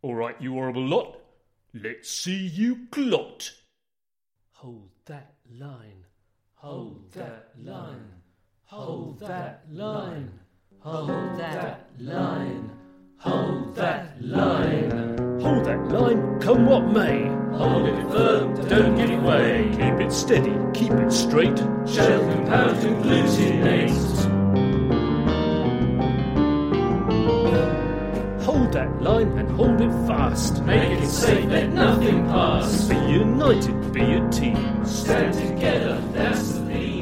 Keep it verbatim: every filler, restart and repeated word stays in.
All right, you horrible lot. Let's see you clot. Hold that line. Hold that line. Hold that line. Hold that line. Hold that line. Hold that line, come what may. Hold it firm, don't give it way. Keep it steady, keep it straight. Shell compounds and glutinate. Hold that line and hold it fast. Make it safe, let nothing pass. Be united, be a team. Stand together, that's the theme.